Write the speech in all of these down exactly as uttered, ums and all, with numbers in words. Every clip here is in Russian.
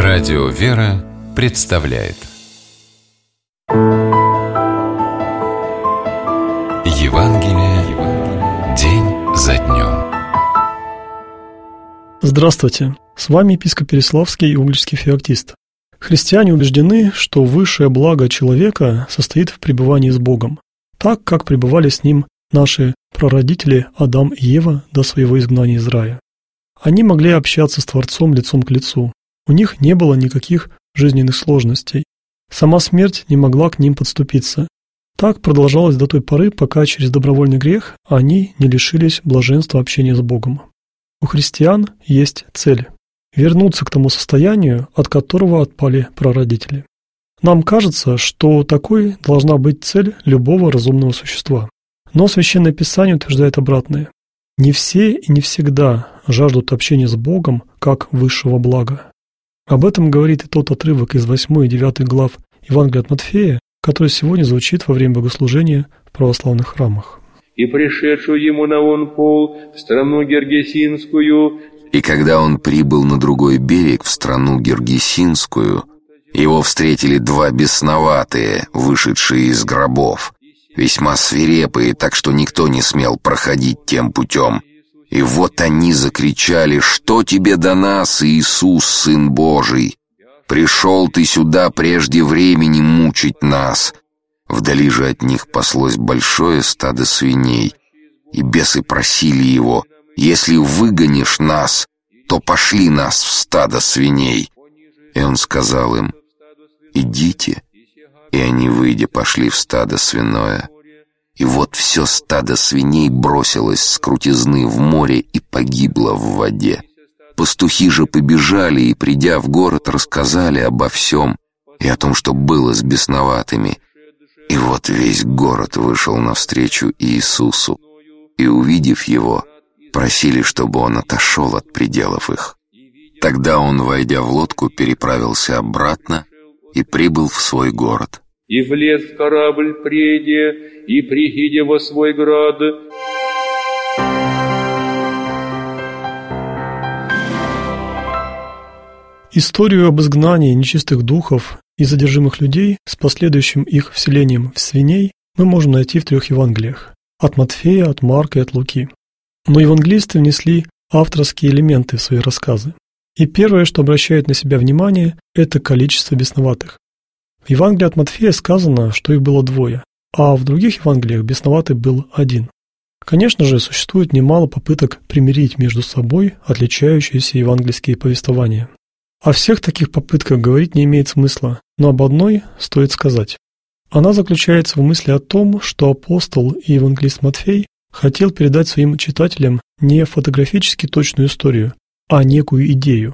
Радио «Вера» представляет Евангелие день за днем. Здравствуйте! С вами епископ Переславский и Угличский феоктист. Христиане убеждены, что высшее благо человека состоит в пребывании с Богом, так как пребывали с Ним наши прародители Адам и Ева до своего изгнания из рая. Они могли общаться с Творцом лицом к лицу. У них не было никаких жизненных сложностей. Сама смерть не могла к ним подступиться. Так продолжалось до той поры, пока через добровольный грех они не лишились блаженства общения с Богом. У христиан есть цель – вернуться к тому состоянию, от которого отпали прародители. Нам кажется, что такой должна быть цель любого разумного существа. Но Священное Писание утверждает обратное. Не все и не всегда жаждут общения с Богом как высшего блага. Об этом говорит и тот отрывок из восьмой и девятой глав Евангелия от Матфея, который сегодня звучит во время богослужения в православных храмах. «И пришедшую ему на он пол в страну Гергесинскую». И когда он прибыл на другой берег, в страну Гергесинскую, его встретили два бесноватые, вышедшие из гробов, весьма свирепые, так что никто не смел проходить тем путем. И вот они закричали: «Что тебе до нас, Иисус, Сын Божий? Пришел ты сюда прежде времени мучить нас». Вдали же от них паслось большое стадо свиней, и бесы просили его: «Если выгонишь нас, то пошли нас в стадо свиней». И он сказал им: «Идите». И они, выйдя, пошли в стадо свиное. И вот все стадо свиней бросилось с крутизны в море и погибло в воде. Пастухи же побежали и, придя в город, рассказали обо всем и о том, что было с бесноватыми. И вот весь город вышел навстречу Иисусу, и, увидев его, просили, чтобы он отошел от пределов их. Тогда он, войдя в лодку, переправился обратно и прибыл в свой город. «И влез в корабль преде, и прихидя во свой град». Историю об изгнании нечистых духов и задержимых людей с последующим их вселением в свиней мы можем найти в трех Евангелиях – от Матфея, от Марка и от Луки. Но евангелисты внесли авторские элементы в свои рассказы. И первое, что обращает на себя внимание, это количество бесноватых. В Евангелии от Матфея сказано, что их было двое, а в других Евангелиях бесноватый был один. Конечно же, существует немало попыток примирить между собой отличающиеся евангельские повествования. О всех таких попытках говорить не имеет смысла, но об одной стоит сказать. Она заключается в мысли о том, что апостол и евангелист Матфей хотел передать своим читателям не фотографически точную историю, а некую идею.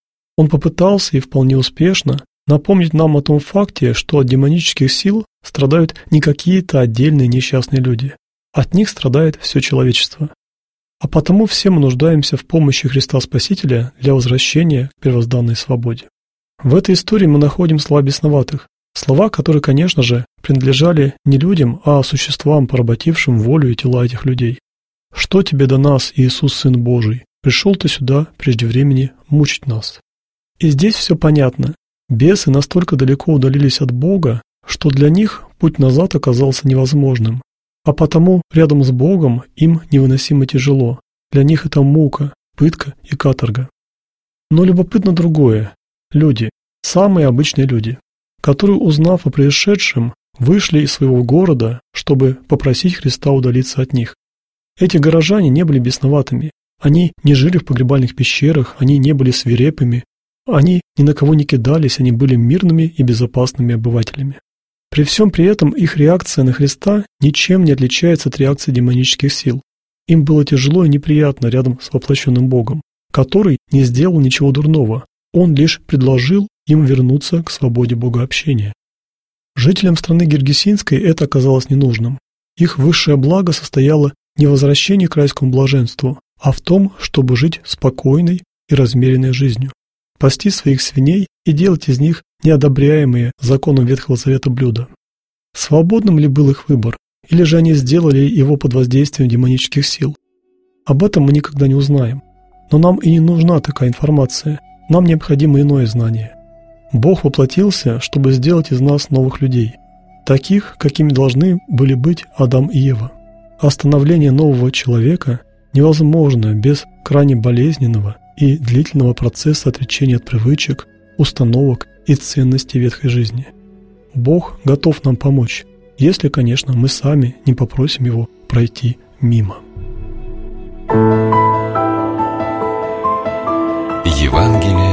Он попытался, и вполне успешно, напомнить нам о том факте, что от демонических сил страдают не какие-то отдельные несчастные люди. От них страдает все человечество. А потому все мы нуждаемся в помощи Христа Спасителя для возвращения к первозданной свободе. В этой истории мы находим слова бесноватых, слова, которые, конечно же, принадлежали не людям, а существам, поработившим волю и тела этих людей. «Что тебе до нас, Иисус, Сын Божий? Пришел ты сюда прежде времени мучить нас». И здесь все понятно. Бесы настолько далеко удалились от Бога, что для них путь назад оказался невозможным. А потому рядом с Богом им невыносимо тяжело. Для них это мука, пытка и каторга. Но любопытно другое. Люди, самые обычные люди, которые, узнав о происшедшем, вышли из своего города, чтобы попросить Христа удалиться от них. Эти горожане не были бесноватыми. Они не жили в погребальных пещерах, они не были свирепыми. Они ни на кого не кидались, они были мирными и безопасными обывателями. При всем при этом их реакция на Христа ничем не отличается от реакции демонических сил. Им было тяжело и неприятно рядом с воплощенным Богом, который не сделал ничего дурного, Он лишь предложил им вернуться к свободе богообщения. Жителям страны Гергесинской это оказалось ненужным. Их высшее благо состояло не в возвращении к райскому блаженству, а в том, чтобы жить спокойной и размеренной жизнью, пасти своих свиней и делать из них неодобряемые законом Ветхого Завета блюда. Свободным ли был их выбор, или же они сделали его под воздействием демонических сил? Об этом мы никогда не узнаем. Но нам и не нужна такая информация, нам необходимо иное знание. Бог воплотился, чтобы сделать из нас новых людей, таких, какими должны были быть Адам и Ева. А становление нового человека невозможно без крайне болезненного и длительного процесса отречения от привычек, установок и ценностей ветхой жизни. Бог готов нам помочь, если, конечно, мы сами не попросим Его пройти мимо. Евангелие